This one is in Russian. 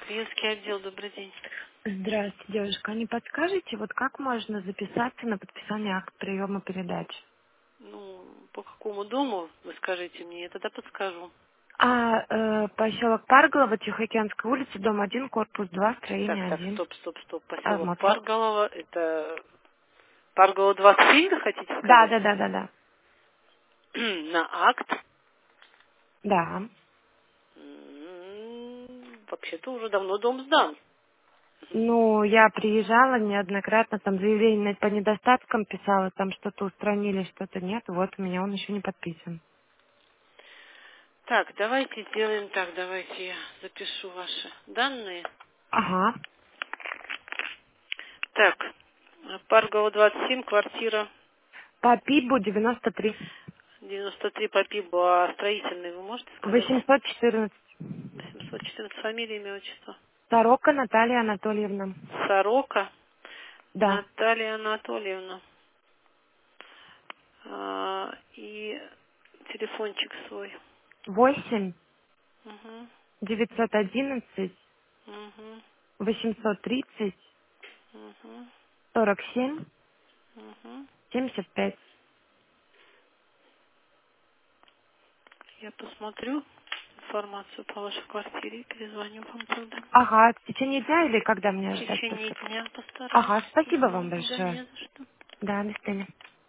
Клиентский отдел, добрый день. Здравствуйте, девушка. А не подскажете, вот как можно записаться на подписание акт приема передач? Ну, по какому дому, вы скажите мне, я тогда подскажу. Поселок Парголово, Тихоокеанская улица, дом 1, корпус 2, Так, строение так, 1. стоп. Поселок Мотор. Парголово, это Парголово 27, вы хотите Да, сказать? да, да, да, да. На акт. Да. Вообще-то уже давно дом сдан. Ну, я приезжала неоднократно, там заявление по недостаткам писала, там что-то устранили, что-то нет. Вот у меня он еще не подписан. Так, давайте сделаем так, давайте я запишу ваши данные. Ага. Так, Парголово 27, квартира По ПИБу 93. 93 по ПИБу, а строительный вы можете сказать? 814. 714, фамилия, имя, отчество. Сорока Наталья Анатольевна. Сорока Да. Наталья Анатольевна. И телефончик свой. 8 Угу, 911 угу, 830 угу, 47 угу. 75. Я посмотрю информацию по вашей квартире и перезвоню вам тогда. Ага, в течение дня или когда В мне ждать течение подписку? дня постараюсь. Ага, спасибо вам Угу, да большое. не за что. Да, до свидания.